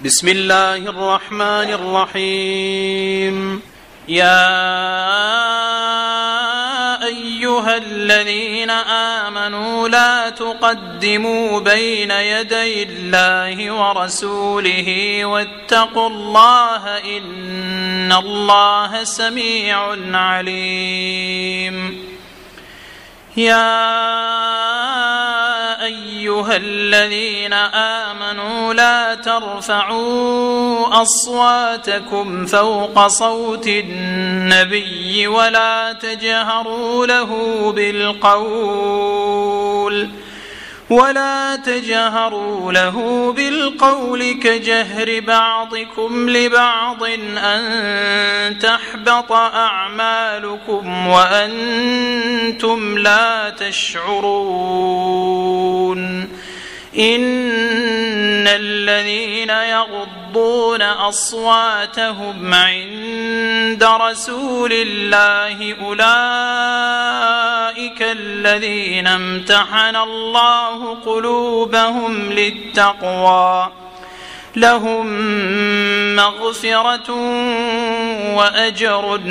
بسم الله الرحمن الرحيم. يا أيها الذين آمنوا لا تقدموا بين يدي الله ورسوله واتقوا الله إن الله سميع عليم. يا أيها الذين آمنوا لا ترفعوا أصواتكم فوق صوت النبي ولا تجهروا له بالقول كجهر بعضكم لبعض أن تحبط أعمالكم وأنتم لا تشعرون. إن الذين يغضون أصواتهم عند رسول الله أولئك الذين امتحن الله قلوبهم للتقوى لهم مغفرة وأجر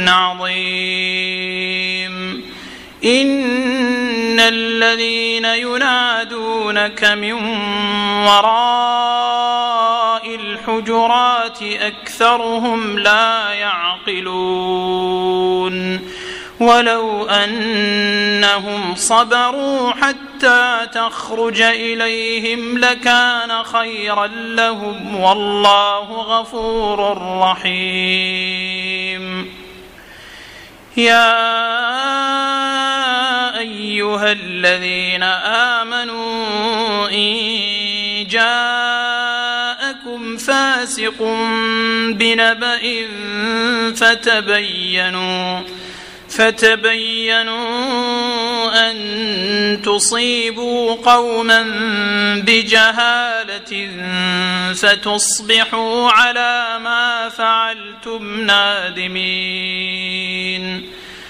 عظيم. إن الذين ينادونك من وراء الحجرات أكثرهم لا يعقلون. ولو أنهم صبروا حتى تخرج إليهم لكان خيرا لهم والله غفور رحيم. يا أيها الذين آمنوا إن جاءكم فاسق بنبأ فتبينوا أن تصيبوا قوما بجهالة فتصبحوا على ما فعلتم نادمين.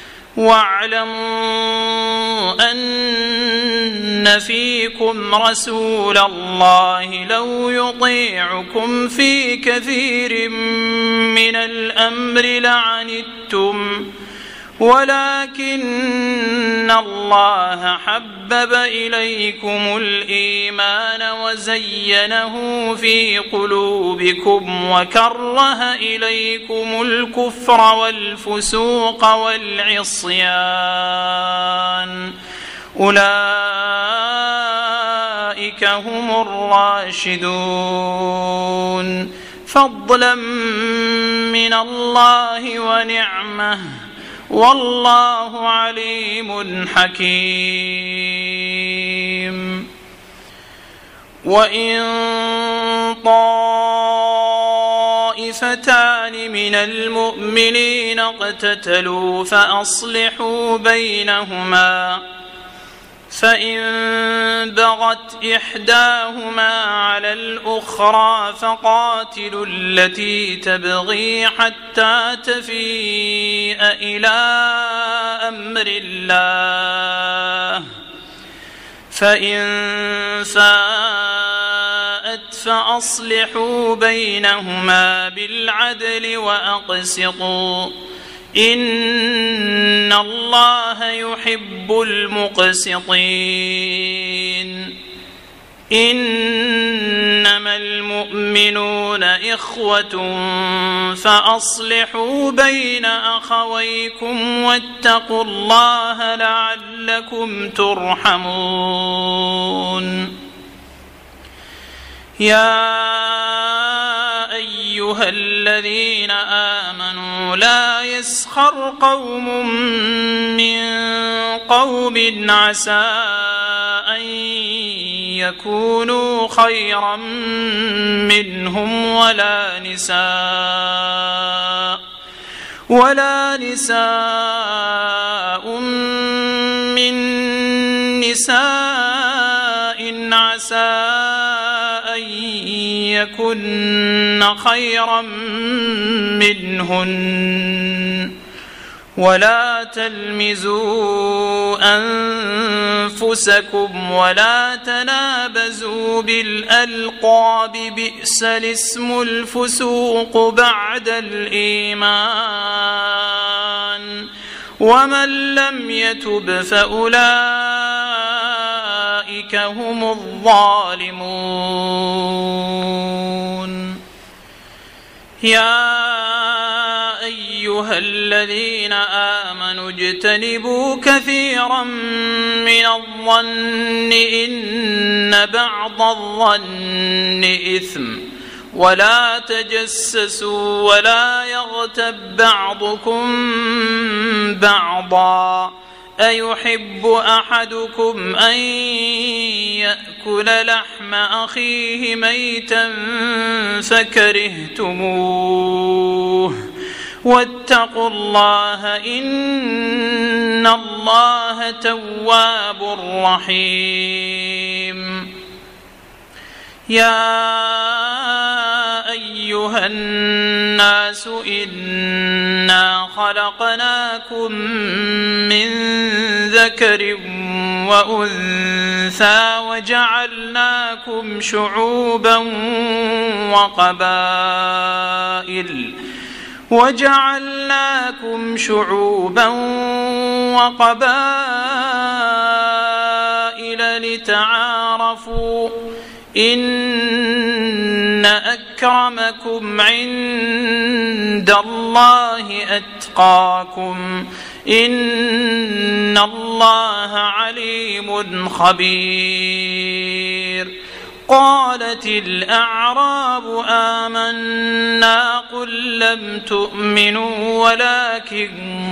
واعلموا أن فيكم رسول الله لو يطيعكم في كثير من الأمر لعنتم ولكن الله حبب إليكم الإيمان وزينه في قلوبكم وكره إليكم الكفر والفسوق والعصيان أولئك هم الراشدون فضلا من الله ونعمه والله عليم حكيم. وإن طائفتان من المؤمنين اقتتلوا فأصلحوا بينهما فإن بغت إحداهما على الأخرى فقاتلوا التي تبغي حتى تفيء إلى أمر الله فإن فاءت فأصلحوا بينهما بالعدل وأقسطوا إن الله يحب المقسطين. إنما المؤمنون إخوة فأصلحوا بين أخويكم واتقوا الله لعلكم ترحمون. يا أيها الذين آمنوا لا يسخر قوم من قوم عسى أن يكونوا خيرا منهم ولا نساء من نساء عسى أن يكن خيرا منهن ولا تلمزوا أنفسكم ولا تنابزوا بالألقاب بئس الاسم الفسوق بعد الإيمان ومن لم يتب فأولئك هم الظالمون. يا أيها الذين آمنوا اجتنبوا كثيرا من الظن إن بعض الظن إثم ولا تجسسوا ولا يغتب بعضكم بعضا أيحب أحدكم أن يأكل لحم أخيه ميتا فكرهتموه واتقوا الله إن الله تواب رحيم. يا أيها الناس إنا خلقناكم من ذكر وأنثى وجعلناكم شعوبا وقبائل لتعارفوا إن أكرمكم عند الله أتقاكم إن الله عليم خبير. قالت الأعراب آمنا قل لم تؤمنوا ولكن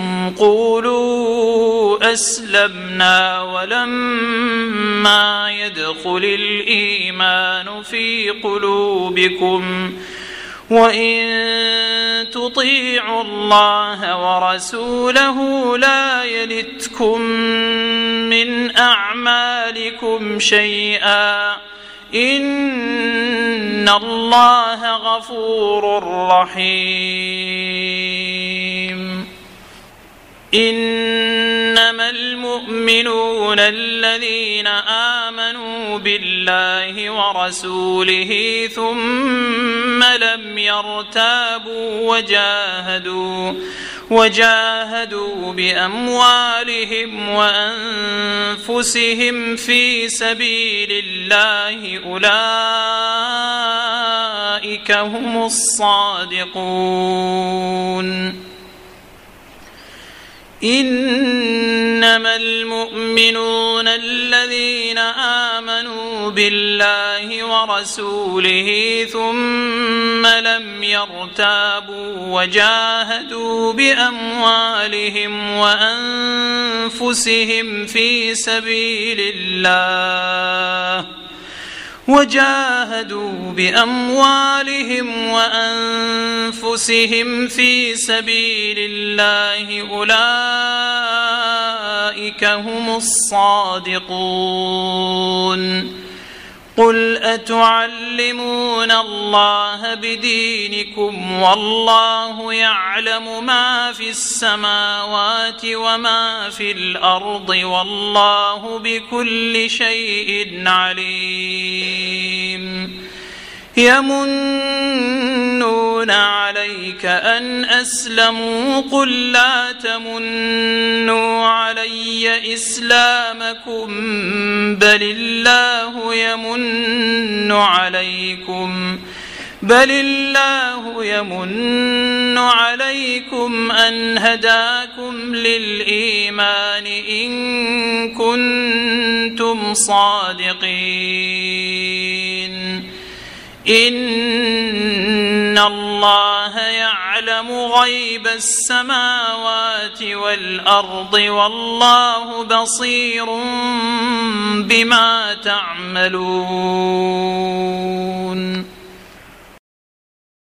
قولوا أسلمنا ولما يدخل الإيمان في قلوبكم وإن تطيعوا الله ورسوله لا يلتكم من أعمالكم شيئا إن الله غفور رحيم. إنما المؤمنون الذين آمنوا بالله ورسوله ثم لم يرتابوا وجاهدوا بأموالهم وأنفسهم في سبيل الله أولئك هم الصادقون. إنما المؤمنون الذين آمنوا بالله ورسوله ثم لم يرتابوا وجاهدوا بأموالهم وأنفسهم في سبيل الله أولئك هم الصادقون. قل أتعلمون الله بدينكم والله يعلم ما في السماوات وما في الأرض والله بكل شيء عليم. يمنون عليك أن أسلموا قل لا تمنوا علي إسلامكم بل الله يمن عليكم أن هداكم للإيمان إن كنتم صادقين. إن الله يعلم غيب السماوات والأرض والله بصير بما تعملون.